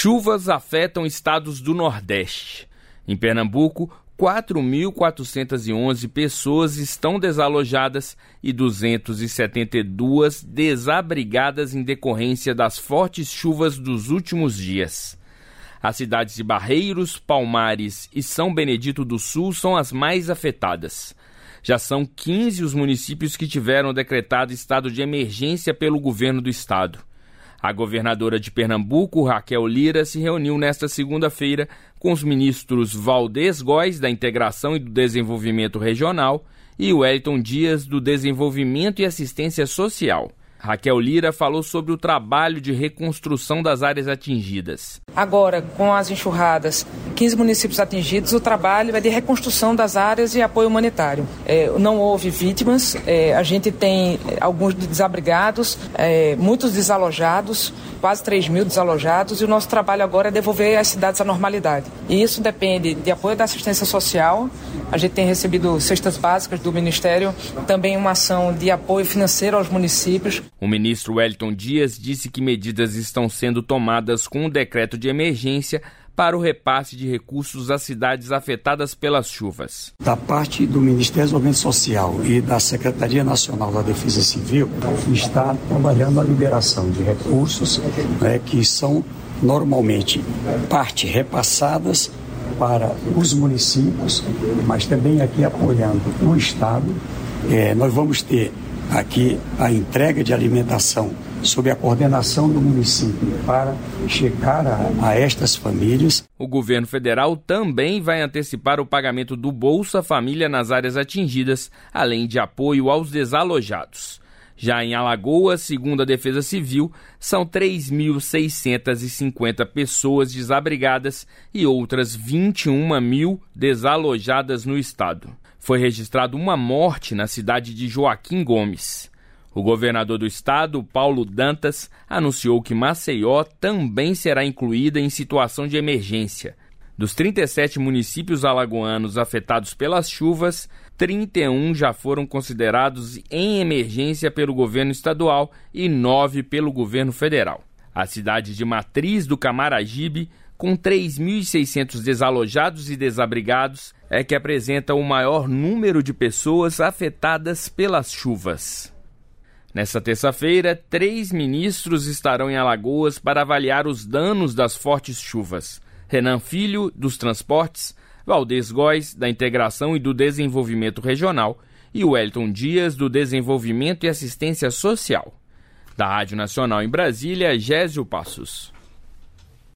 Chuvas afetam estados do Nordeste. Em Pernambuco, 4.411 pessoas estão desalojadas e 272 desabrigadas em decorrência das fortes chuvas dos últimos dias. As cidades de Barreiros, Palmares e São Benedito do Sul são as mais afetadas. Já são 15 os municípios que tiveram decretado estado de emergência pelo governo do estado. A governadora de Pernambuco, Raquel Lira, se reuniu nesta segunda-feira com os ministros Valdez Góes, da Integração e do Desenvolvimento Regional, e Wellington Dias, do Desenvolvimento e Assistência Social. Raquel Lira falou sobre o trabalho de reconstrução das áreas atingidas. Agora, com as enxurradas, 15 municípios atingidos, o trabalho é de reconstrução das áreas de apoio humanitário. Não houve vítimas, a gente tem alguns desabrigados, muitos desalojados, quase 3.000 desalojados, e o nosso trabalho agora é devolver às cidades a normalidade. E isso depende de apoio da assistência social. A gente tem recebido cestas básicas do Ministério, também uma ação de apoio financeiro aos municípios. O ministro Wellington Dias disse que medidas estão sendo tomadas com o decreto de emergência para o repasse de recursos às cidades afetadas pelas chuvas. Da parte do Ministério do Desenvolvimento Social e da Secretaria Nacional da Defesa Civil, está trabalhando a liberação de recursos, que são normalmente parte repassadas para os municípios, mas também aqui apoiando o Estado. Nós vamos ter aqui a entrega de alimentação sob a coordenação do município para chegar a estas famílias. O governo federal também vai antecipar o pagamento do Bolsa Família nas áreas atingidas, além de apoio aos desalojados. Já em Alagoas, segundo a Defesa Civil, são 3.650 pessoas desabrigadas e outras 21.000 desalojadas no estado. Foi registrada uma morte na cidade de Joaquim Gomes. O governador do estado, Paulo Dantas, anunciou que Maceió também será incluída em situação de emergência. Dos 37 municípios alagoanos afetados pelas chuvas, 31 já foram considerados em emergência pelo governo estadual e 9 pelo governo federal. A cidade de Matriz do Camaragibe, com 3.600 desalojados e desabrigados, é que apresenta o maior número de pessoas afetadas pelas chuvas. Nesta terça-feira, 3 ministros estarão em Alagoas para avaliar os danos das fortes chuvas. Renan Filho, dos Transportes, Valdez Góes, da Integração e do Desenvolvimento Regional, e Wellington Dias, do Desenvolvimento e Assistência Social. Da Rádio Nacional em Brasília, Gésio Passos.